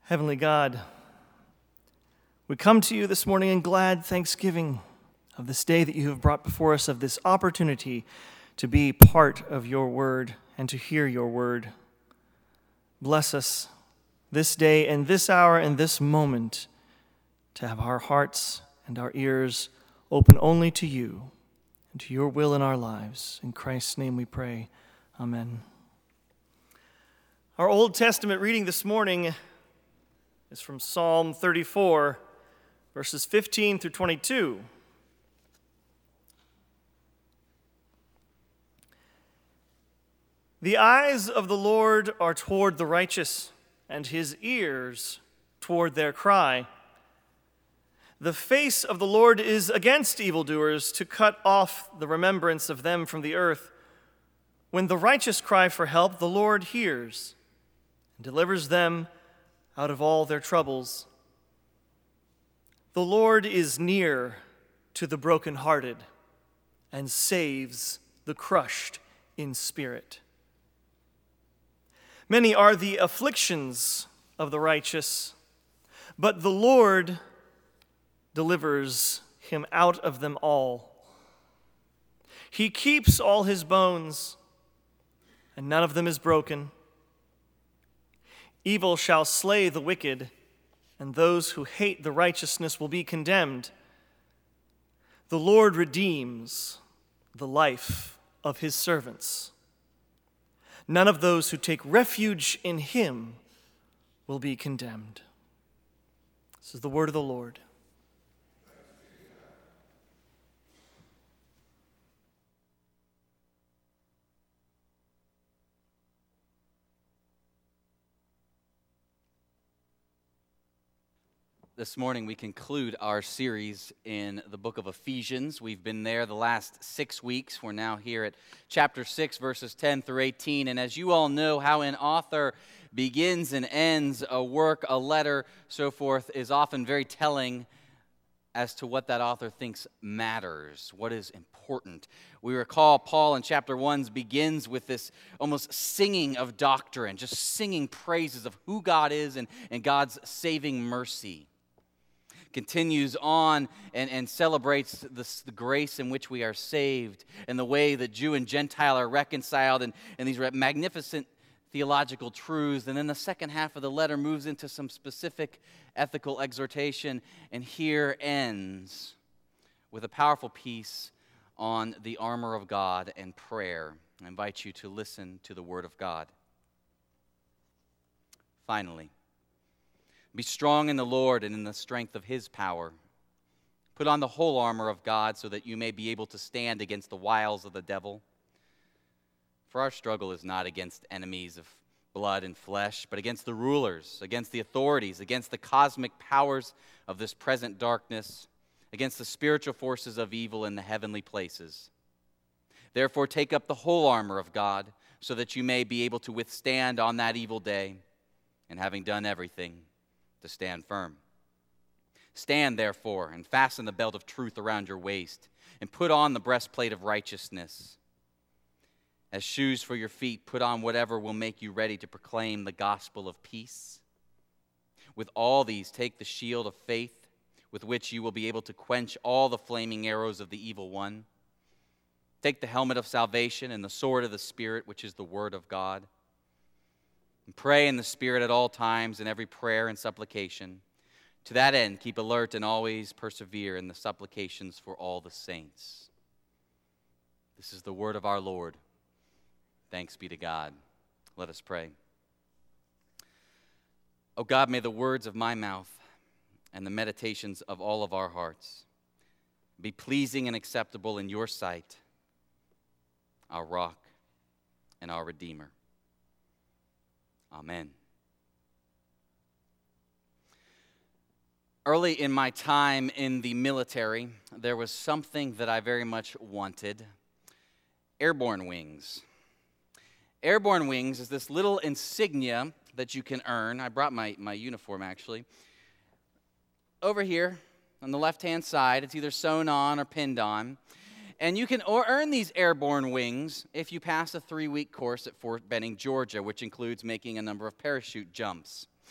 Heavenly God, we come to you this morning in glad thanksgiving of this day that you have brought before us, of this opportunity to be part of your word and to hear your word. Bless us this day and this hour and this moment to have our hearts and our ears open only to you and to your will in our lives. In Christ's name we pray. Amen. Our Old Testament reading this morning is from Psalm 34, verses 15 through 22. The eyes of the Lord are toward the righteous, and his ears toward their cry. The face of the Lord is against evildoers, to cut off the remembrance of them from the earth. When the righteous cry for help, the Lord hears and delivers them out of all their troubles. The Lord is near to the brokenhearted and saves the crushed in spirit. Many are the afflictions of the righteous, but the Lord delivers him out of them all. He keeps all his bones, and none of them is broken. Evil shall slay the wicked, and those who hate the righteousness will be condemned. The Lord redeems the life of his servants. None of those who take refuge in him will be condemned. This is the word of the Lord. This morning we conclude our series in the book of Ephesians. We've been there the last 6 weeks. We're now here at chapter 6, verses 10 through 18. And as you all know, how an author begins and ends a work, a letter, so forth, is often very telling as to what that author thinks matters, what is important. We recall Paul in chapter 1 begins with this almost singing of doctrine, just singing praises of who God is and God's saving mercy. Continues on and celebrates the grace in which we are saved and the way that Jew and Gentile are reconciled and these magnificent theological truths. And then the second half of the letter moves into some specific ethical exhortation, and here ends with a powerful piece on the armor of God and prayer. I invite you to listen to the word of God. Finally, be strong in the Lord and in the strength of his power. Put on the whole armor of God so that you may be able to stand against the wiles of the devil. For our struggle is not against enemies of blood and flesh, but against the rulers, against the authorities, against the cosmic powers of this present darkness, against the spiritual forces of evil in the heavenly places. Therefore, take up the whole armor of God so that you may be able to withstand on that evil day, and having done everything, to stand firm. Stand, therefore, and fasten the belt of truth around your waist, and put on the breastplate of righteousness. As shoes for your feet, put on whatever will make you ready to proclaim the gospel of peace. With all these, take the shield of faith, with which you will be able to quench all the flaming arrows of the evil one. Take the helmet of salvation and the sword of the Spirit, which is the word of God. And pray in the Spirit at all times in every prayer and supplication. To that end, keep alert and always persevere in the supplications for all the saints. This is the word of our Lord. Thanks be to God. Let us pray. O God, may the words of my mouth and the meditations of all of our hearts be pleasing and acceptable in your sight, our rock and our Redeemer. Amen. Early in my time in the military, there was something that I very much wanted: airborne wings. Airborne wings is this little insignia that you can earn. I brought my uniform, actually. Over here on the left-hand side, it's either sewn on or pinned on. And you can earn these airborne wings if you pass a 3-week course at Fort Benning, Georgia, which includes making a number of parachute jumps.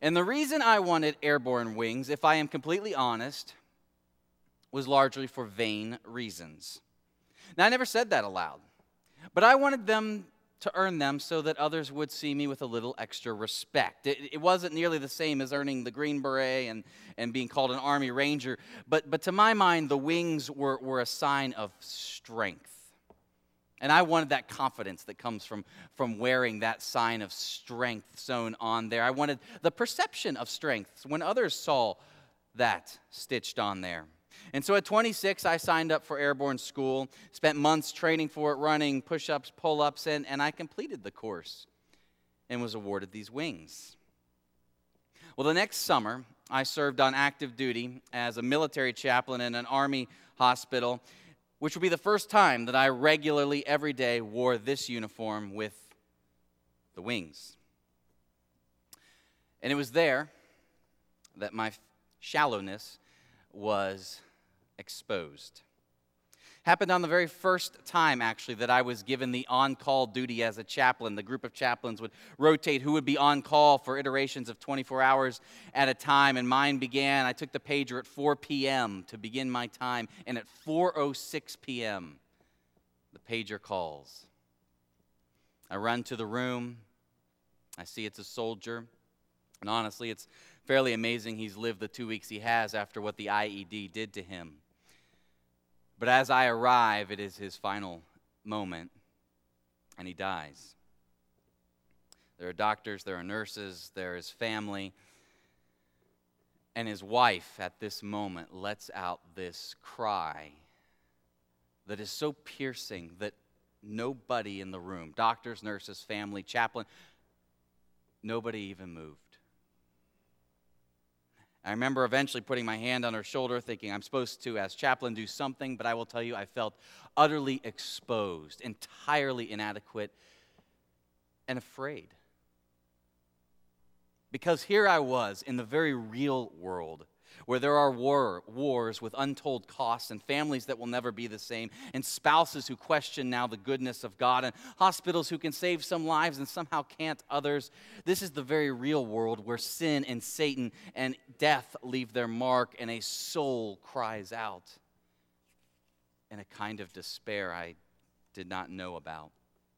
And the reason I wanted airborne wings, if I am completely honest, was largely for vain reasons. Now, I never said that aloud, but I wanted them to earn them so that others would see me with a little extra respect. It wasn't nearly the same as earning the Green Beret and being called an Army Ranger, but to my mind, the wings were a sign of strength. And I wanted that confidence that comes from wearing that sign of strength sewn on there. I wanted the perception of strength when others saw that stitched on there. And so at 26, I signed up for airborne school, spent months training for it, running push-ups, pull-ups, and I completed the course and was awarded these wings. Well, the next summer, I served on active duty as a military chaplain in an Army hospital, which would be the first time that I regularly, every day, wore this uniform with the wings. And it was there that my shallowness was exposed. Happened on the very first time, actually, that I was given the on-call duty as a chaplain. The group of chaplains would rotate who would be on call for iterations of 24 hours at a time, and mine began. I took the pager at 4 p.m. to begin my time, and at 4:06 p.m., the pager calls. I run to the room. I see it's a soldier, and honestly, it's fairly amazing he's lived the 2 weeks he has after what the IED did to him. But as I arrive, it is his final moment, and he dies. There are doctors, there are nurses, there is family, and his wife at this moment lets out this cry that is so piercing that nobody in the room, doctors, nurses, family, chaplain, nobody even moved. I remember eventually putting my hand on her shoulder thinking I'm supposed to, as chaplain, do something, but I will tell you I felt utterly exposed, entirely inadequate, and afraid. Because here I was in the very real world where there are wars with untold costs and families that will never be the same, and spouses who question now the goodness of God, and hospitals who can save some lives and somehow can't others. This is the very real world where sin and Satan and death leave their mark, and a soul cries out in a kind of despair I did not know about.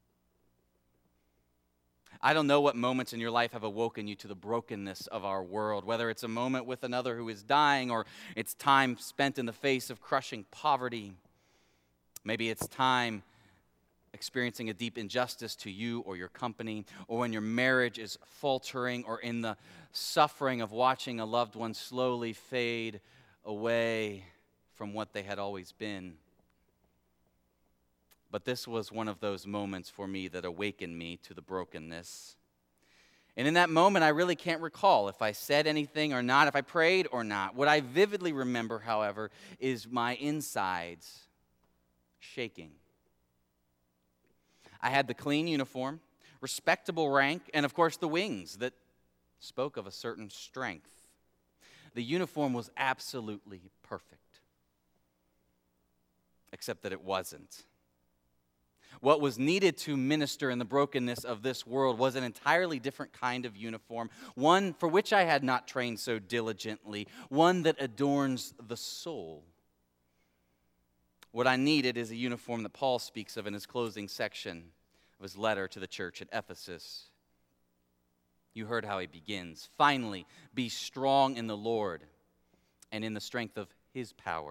I don't know what moments in your life have awoken you to the brokenness of our world, whether it's a moment with another who is dying, or it's time spent in the face of crushing poverty. Maybe it's time experiencing a deep injustice to you or your company, or when your marriage is faltering, or in the suffering of watching a loved one slowly fade away from what they had always been. But this was one of those moments for me that awakened me to the brokenness. And in that moment, I really can't recall if I said anything or not, if I prayed or not. What I vividly remember, however, is my insides shaking. I had the clean uniform, respectable rank, and of course the wings that spoke of a certain strength. The uniform was absolutely perfect, except that it wasn't. What was needed to minister in the brokenness of this world was an entirely different kind of uniform, one for which I had not trained so diligently, one that adorns the soul. What I needed is a uniform that Paul speaks of in his closing section of his letter to the church at Ephesus. You heard how he begins. Finally, be strong in the Lord and in the strength of his power.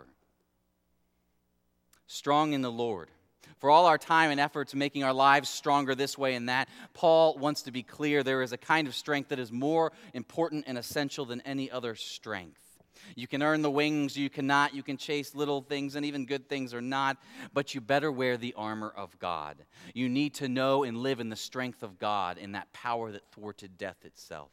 Strong in the Lord. For all our time and efforts making our lives stronger this way and that, Paul wants to be clear there is a kind of strength that is more important and essential than any other strength. You can earn the wings, you cannot. You can chase little things and even good things or not, but you better wear the armor of God. You need to know and live in the strength of God, in that power that thwarted death itself.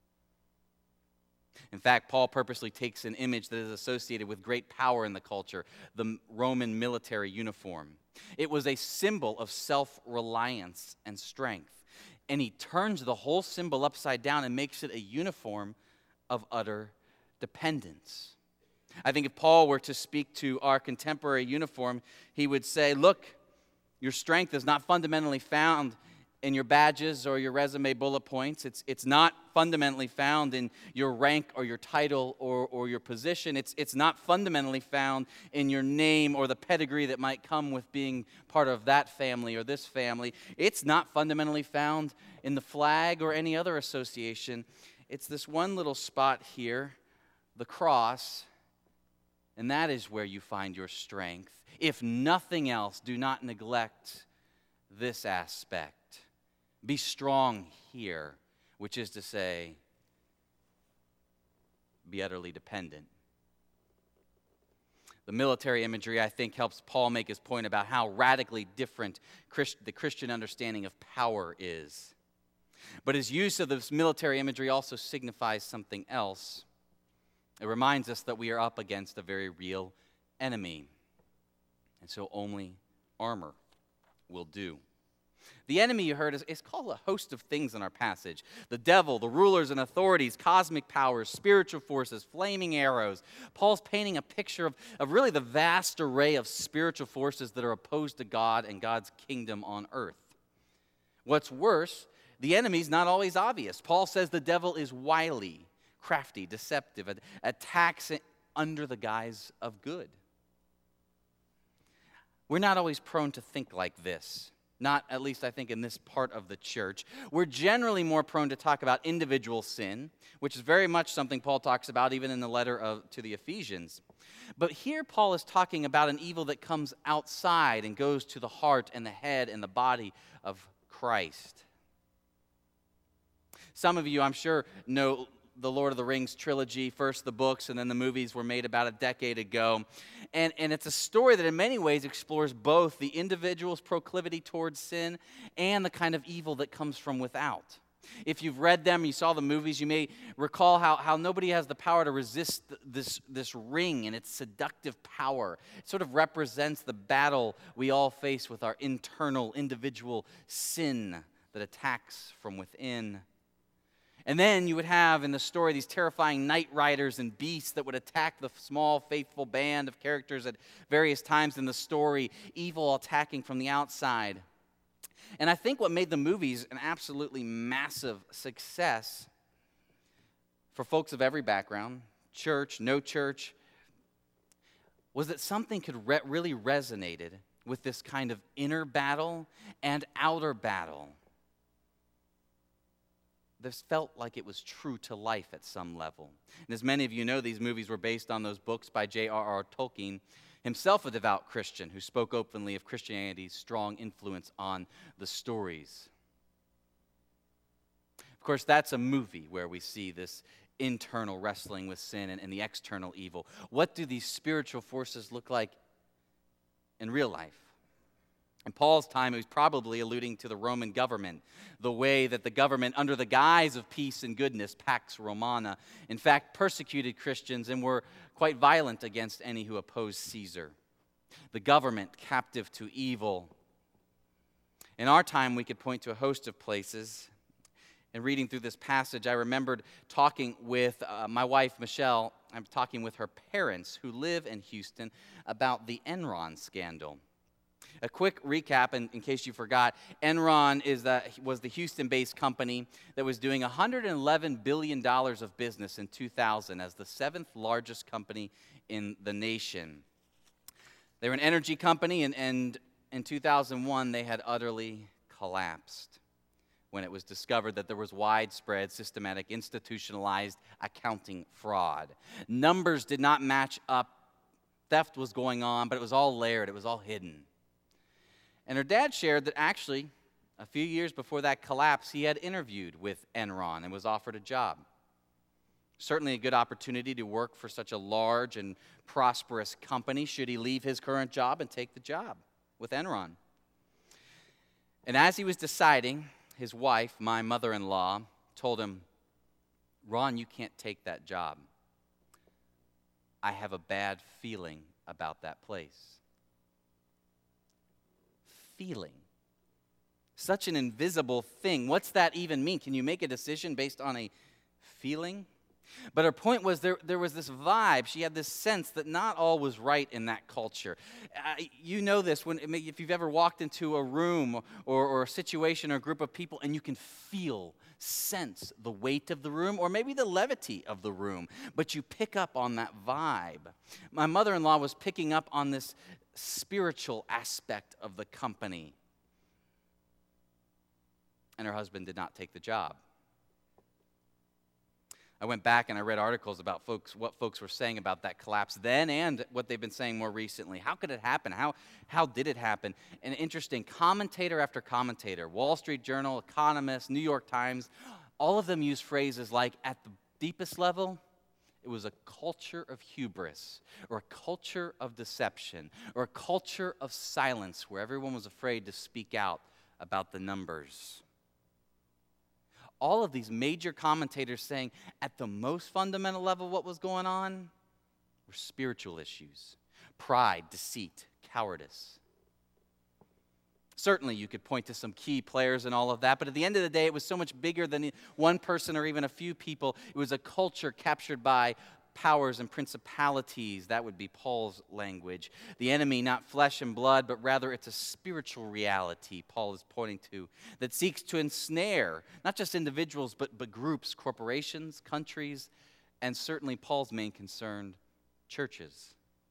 In fact, Paul purposely takes an image that is associated with great power in the culture, the Roman military uniform. It was a symbol of self-reliance and strength. And he turns the whole symbol upside down and makes it a uniform of utter dependence. I think if Paul were to speak to our contemporary uniform, he would say, look, your strength is not fundamentally found in your badges or your resume bullet points. It's not fundamentally found in your rank or your title or your position. It's not fundamentally found in your name or the pedigree that might come with being part of that family or this family. It's not fundamentally found in the flag or any other association. It's this one little spot here, the cross, and that is where you find your strength. If nothing else, do not neglect this aspect. Be strong here, which is to say, be utterly dependent. The military imagery, I think, helps Paul make his point about how radically different the Christian understanding of power is. But his use of this military imagery also signifies something else. It reminds us that we are up against a very real enemy, and so only armor will do. The enemy, you heard, is called a host of things in our passage. The devil, the rulers and authorities, cosmic powers, spiritual forces, flaming arrows. Paul's painting a picture of really the vast array of spiritual forces that are opposed to God and God's kingdom on earth. What's worse, the enemy's not always obvious. Paul says the devil is wily, crafty, deceptive, attacks under the guise of good. We're not always prone to think like this. Not, at least I think, in this part of the church. We're generally more prone to talk about individual sin, which is very much something Paul talks about even in the letter to the Ephesians. But here Paul is talking about an evil that comes outside and goes to the heart and the head and the body of Christ. Some of you, I'm sure, know the Lord of the Rings trilogy. First the books, and then the movies were made about a decade ago. And it's a story that in many ways explores both the individual's proclivity towards sin and the kind of evil that comes from without. If you've read them, you saw the movies, you may recall how nobody has the power to resist this ring and its seductive power. It sort of represents the battle we all face with our internal individual sin that attacks from within. And then you would have in the story these terrifying night riders and beasts that would attack the small, faithful band of characters at various times in the story, evil attacking from the outside. And I think what made the movies an absolutely massive success for folks of every background, church, no church, was that something could really resonated with this kind of inner battle and outer battle. This felt like it was true to life at some level. And as many of you know, these movies were based on those books by J.R.R. Tolkien, himself a devout Christian who spoke openly of Christianity's strong influence on the stories. Of course, that's a movie where we see this internal wrestling with sin and the external evil. What do these spiritual forces look like in real life? In Paul's time, he was probably alluding to the Roman government, the way that the government, under the guise of peace and goodness, Pax Romana, in fact, persecuted Christians and were quite violent against any who opposed Caesar. The government, captive to evil. In our time, we could point to a host of places. And reading through this passage, I remembered talking with my wife, Michelle. I'm talking with her parents who live in Houston about the Enron scandal. A quick recap, in case you forgot, Enron was the Houston-based company that was doing $111 billion of business in 2000 as the seventh largest company in the nation. They were an energy company, and in 2001, they had utterly collapsed when it was discovered that there was widespread, systematic, institutionalized accounting fraud. Numbers did not match up. Theft was going on, but it was all layered. It was all hidden. And her dad shared that actually, a few years before that collapse, he had interviewed with Enron and was offered a job. Certainly a good opportunity to work for such a large and prosperous company should he leave his current job and take the job with Enron. And as he was deciding, his wife, my mother-in-law, told him, "Ron, you can't take that job. I have a bad feeling about that place." Feeling. Such an invisible thing. What's that even mean? Can you make a decision based on a feeling? But her point was there was this vibe. She had this sense that not all was right in that culture. You know this if you've ever walked into a room or a situation or a group of people and you can sense the weight of the room or maybe the levity of the room, but you pick up on that vibe. My mother-in-law was picking up on this spiritual aspect of the company, and her husband did not take the job. I went back and I read articles about what folks were saying about that collapse then and what they've been saying more recently. How could it happen? How did it happen? And interesting, commentator after commentator, Wall Street Journal, Economist, New York Times, all of them use phrases like, at the deepest level, it was a culture of hubris, or a culture of deception, or a culture of silence where everyone was afraid to speak out about the numbers. All of these major commentators saying at the most fundamental level what was going on were spiritual issues: pride, deceit, cowardice. Certainly you could point to some key players and all of that, but at the end of the day it was so much bigger than one person or even a few people. It was a culture captured by powers and principalities. That would be Paul's language. The enemy, not flesh and blood, but rather it's a spiritual reality Paul is pointing to that seeks to ensnare not just individuals, but groups, corporations, countries, and certainly Paul's main concern, churches.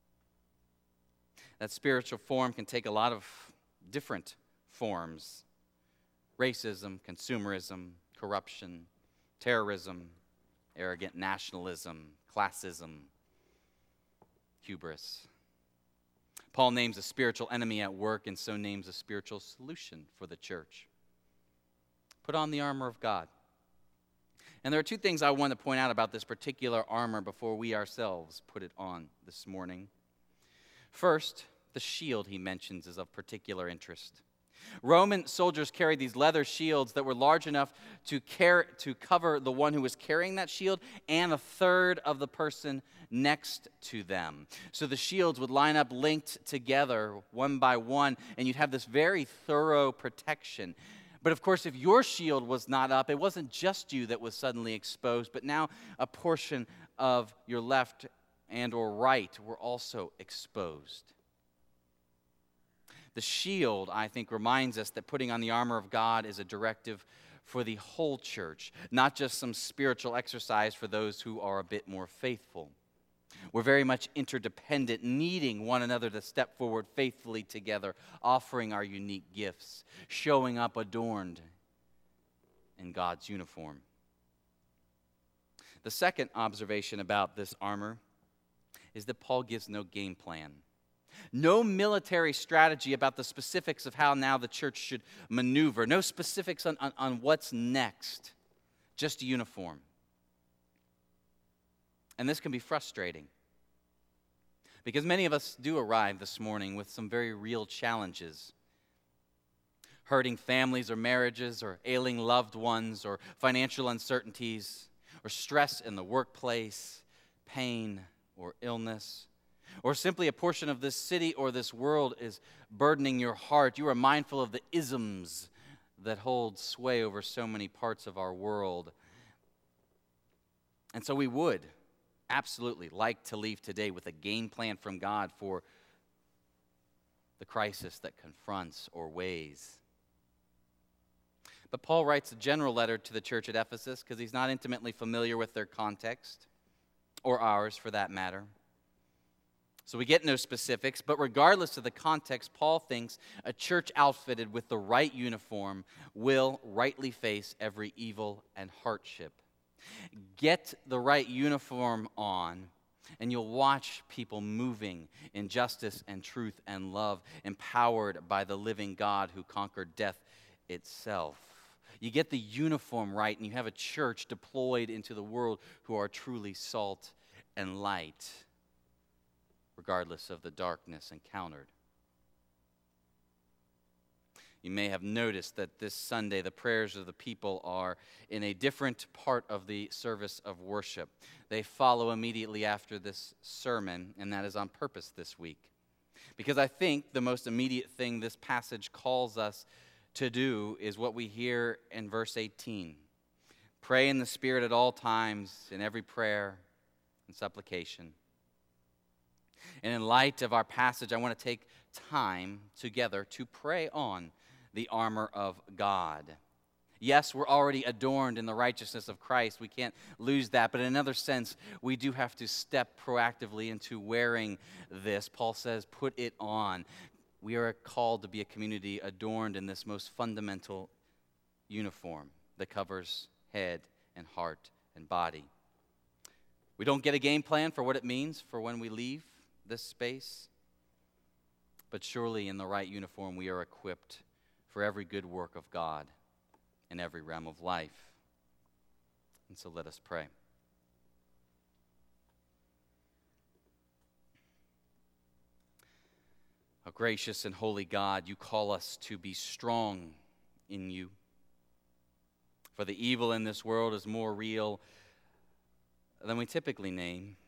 That spiritual form can take a lot of different forms: racism, consumerism, corruption, terrorism, arrogant nationalism, classism, hubris. Paul names a spiritual enemy at work and so names a spiritual solution for the church. Put on the armor of God. And there are two things I want to point out about this particular armor before we ourselves put it on this morning. First, the shield he mentions is of particular interest. Roman soldiers carried these leather shields that were large enough to cover the one who was carrying that shield and a third of the person next to them. So the shields would line up linked together one by one, and you'd have this very thorough protection. But of course, if your shield was not up, it wasn't just you that was suddenly exposed, but now a portion of your left and or right were also exposed. The shield, I think, reminds us that putting on the armor of God is a directive for the whole church, not just some spiritual exercise for those who are a bit more faithful. We're very much interdependent, needing one another to step forward faithfully together, offering our unique gifts, showing up adorned in God's uniform. The second observation about this armor is that Paul gives no game plan. No military strategy about the specifics of how now the church should maneuver. No specifics on what's next. Just a uniform. And this can be frustrating, because many of us do arrive this morning with some very real challenges. Hurting families or marriages, or ailing loved ones, or financial uncertainties, or stress in the workplace, pain or illness. Or simply a portion of this city or this world is burdening your heart. You are mindful of the isms that hold sway over so many parts of our world. And so we would absolutely like to leave today with a game plan from God for the crisis that confronts or weighs. But Paul writes a general letter to the church at Ephesus because he's not intimately familiar with their context, or ours for that matter. So we get no specifics, but regardless of the context, Paul thinks a church outfitted with the right uniform will rightly face every evil and hardship. Get the right uniform on, and you'll watch people moving in justice and truth and love, empowered by the living God who conquered death itself. You get the uniform right, and you have a church deployed into the world who are truly salt and light, regardless of the darkness encountered. You may have noticed that this Sunday the prayers of the people are in a different part of the service of worship. They follow immediately after this sermon, and that is on purpose this week. Because I think the most immediate thing this passage calls us to do is what we hear in verse 18. Pray in the Spirit at all times, in every prayer and supplication. And in light of our passage, I want to take time together to pray on the armor of God. Yes, we're already adorned in the righteousness of Christ. We can't lose that. But in another sense, we do have to step proactively into wearing this. Paul says, put it on. We are called to be a community adorned in this most fundamental uniform that covers head and heart and body. We don't get a game plan for what it means for when we leave this space, but surely in the right uniform we are equipped for every good work of God in every realm of life. And so let us pray. O gracious and holy God, you call us to be strong in you. For the evil in this world is more real than we typically name.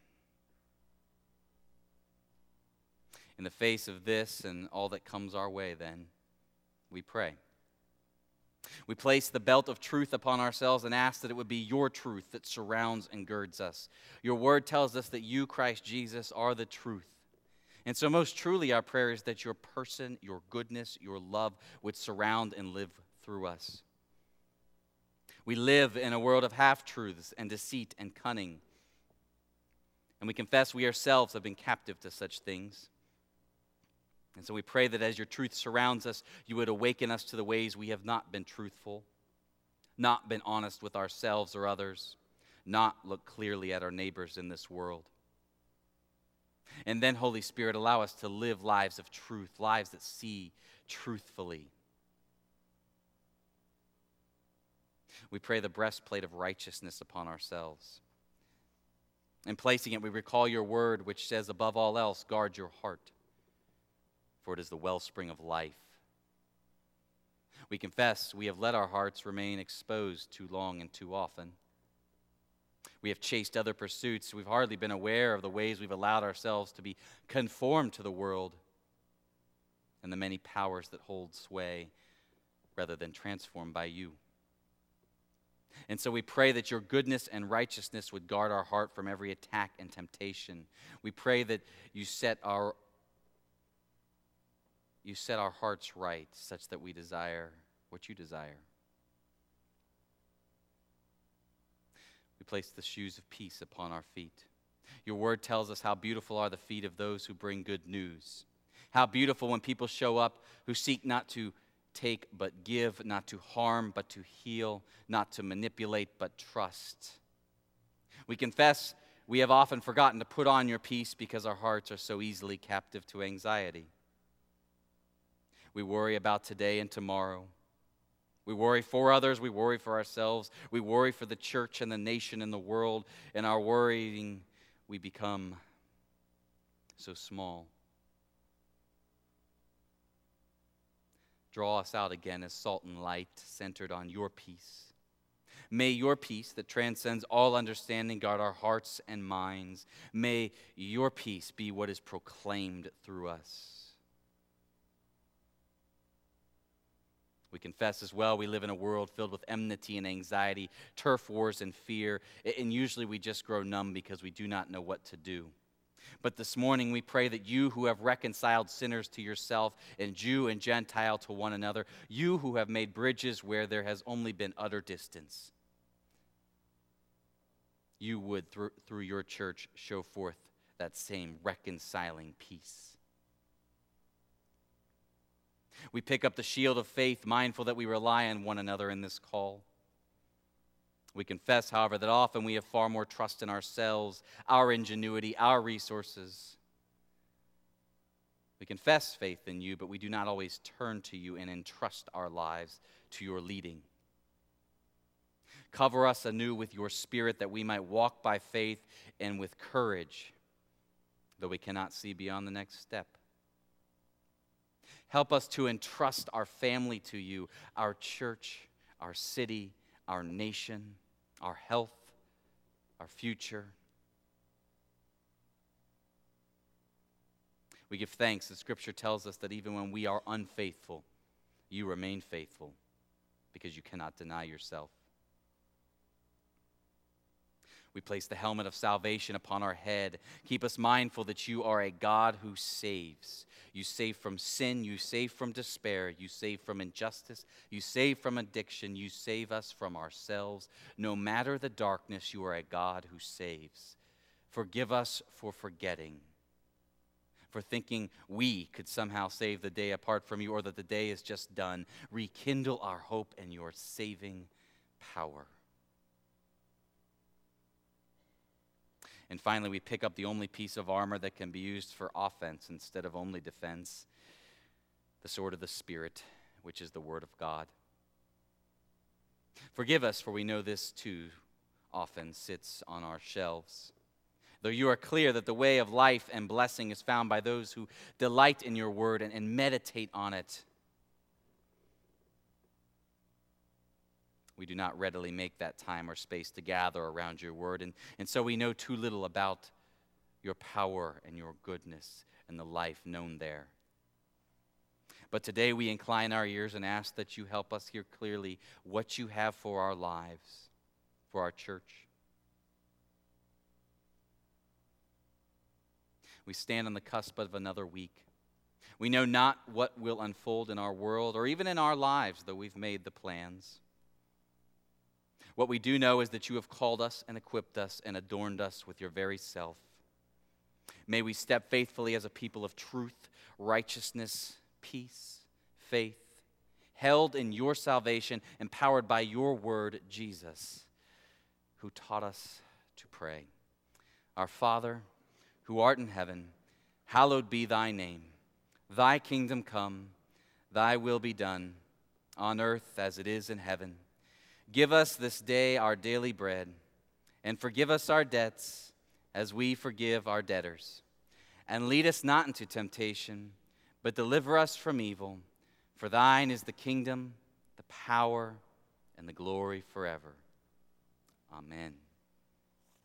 In the face of this and all that comes our way, then, we pray. We place the belt of truth upon ourselves and ask that it would be your truth that surrounds and girds us. Your word tells us that you, Christ Jesus, are the truth. And so most truly our prayer is that your person, your goodness, your love would surround and live through us. We live in a world of half-truths and deceit and cunning. And we confess we ourselves have been captive to such things. And so we pray that as your truth surrounds us, you would awaken us to the ways we have not been truthful, not been honest with ourselves or others, not looked clearly at our neighbors in this world. And then, Holy Spirit, allow us to live lives of truth, lives that see truthfully. We pray the breastplate of righteousness upon ourselves. In placing it, we recall your word, which says, above all else, guard your heart, for it is the wellspring of life. We confess we have let our hearts remain exposed too long and too often. We have chased other pursuits. We've hardly been aware of the ways we've allowed ourselves to be conformed to the world and the many powers that hold sway rather than transformed by you. And so we pray that your goodness and righteousness would guard our heart from every attack and temptation. We pray that you set our hearts right such that we desire what you desire. We place the shoes of peace upon our feet. Your word tells us how beautiful are the feet of those who bring good news. How beautiful when people show up who seek not to take but give, not to harm but to heal, not to manipulate but trust. We confess we have often forgotten to put on your peace because our hearts are so easily captive to anxiety. We worry about today and tomorrow. We worry for others, we worry for ourselves, we worry for the church and the nation and the world. In our worrying, we become so small. Draw us out again as salt and light, centered on your peace. May your peace that transcends all understanding guard our hearts and minds. May your peace be what is proclaimed through us. We confess as well we live in a world filled with enmity and anxiety, turf wars and fear, and usually we just grow numb because we do not know what to do. But this morning we pray that you who have reconciled sinners to yourself and Jew and Gentile to one another, you who have made bridges where there has only been utter distance, you would through your church show forth that same reconciling peace. We pick up the shield of faith, mindful that we rely on one another in this call. We confess, however, that often we have far more trust in ourselves, our ingenuity, our resources. We confess faith in you, but we do not always turn to you and entrust our lives to your leading. Cover us anew with your Spirit that we might walk by faith and with courage, though we cannot see beyond the next step. Help us to entrust our family to you, our church, our city, our nation, our health, our future. We give thanks that Scripture tells us that even when we are unfaithful, you remain faithful because you cannot deny yourself. We place the helmet of salvation upon our head. Keep us mindful that you are a God who saves. You save from sin. You save from despair. You save from injustice. You save from addiction. You save us from ourselves. No matter the darkness, you are a God who saves. Forgive us for forgetting, for thinking we could somehow save the day apart from you, or that the day is just done. Rekindle our hope in your saving power. And finally, we pick up the only piece of armor that can be used for offense instead of only defense, the sword of the Spirit, which is the Word of God. Forgive us, for we know this too often sits on our shelves. Though you are clear that the way of life and blessing is found by those who delight in your word and meditate on it, we do not readily make that time or space to gather around your word. And so we know too little about your power and your goodness and the life known there. But today we incline our ears and ask that you help us hear clearly what you have for our lives, for our church. We stand on the cusp of another week. We know not what will unfold in our world or even in our lives, though we've made the plans. What we do know is that you have called us and equipped us and adorned us with your very self. May we step faithfully as a people of truth, righteousness, peace, faith, held in your salvation, empowered by your word, Jesus, who taught us to pray. Our Father, who art in heaven, hallowed be thy name. Thy kingdom come, thy will be done, on earth as it is in heaven. Give us this day our daily bread, and forgive us our debts as we forgive our debtors. And lead us not into temptation, but deliver us from evil. For thine is the kingdom, the power, and the glory forever. Amen.